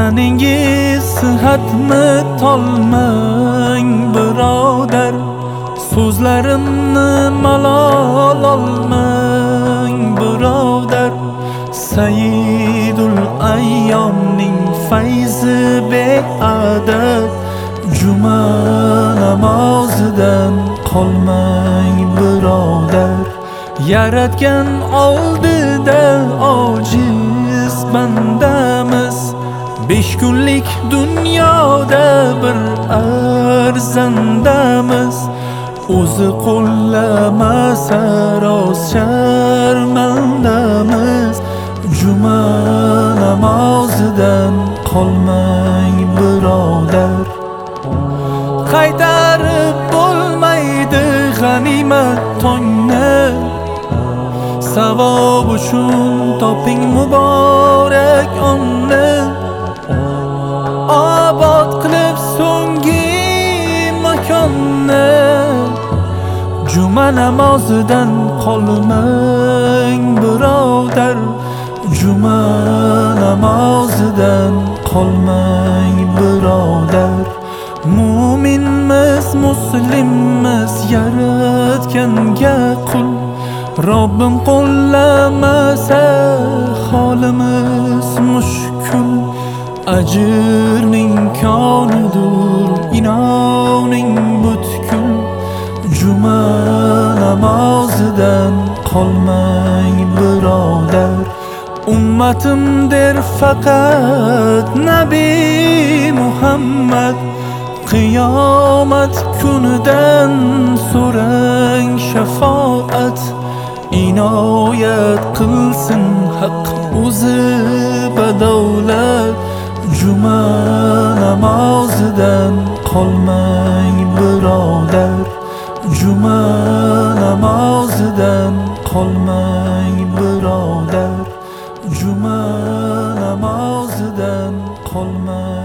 Taningiz sihatmi tolmang birodar, so'zlarimni malol olmang birodar. Sayyidul ayyomning fayzi beadad, juma namozidan qolmang birodar. Yaratgan oldida ojiz bandamiz, 5 kunlik dunyoda bir arzandamiz. O'zi qo'llamasa rost sharmandamiz. Juma namozidan qolmang birodar. Qaytarib bo'lmaydi g'animat tongni, savob uchun toping muborak onni. Obod qilib so'nggi makonni, juma namozidan qolmang birodar. Juma namozidan qolmang birodar. Mu'minmiz, muslimmiz, yaratganga qul. Robbim qo'llamasa holimiz mushkul. Ajrning konidur inoning butkul. Juma namozidan qolmang birodar. Ummatim der faqat Nabi Muhammad, qiyomat kunidan so'rang shafoat. Inoyat qilsin haq o'zi badavlat. Juma namozidan qolmang birodar. Juma namozidan qolmang birodar. Juma namozidan qolmang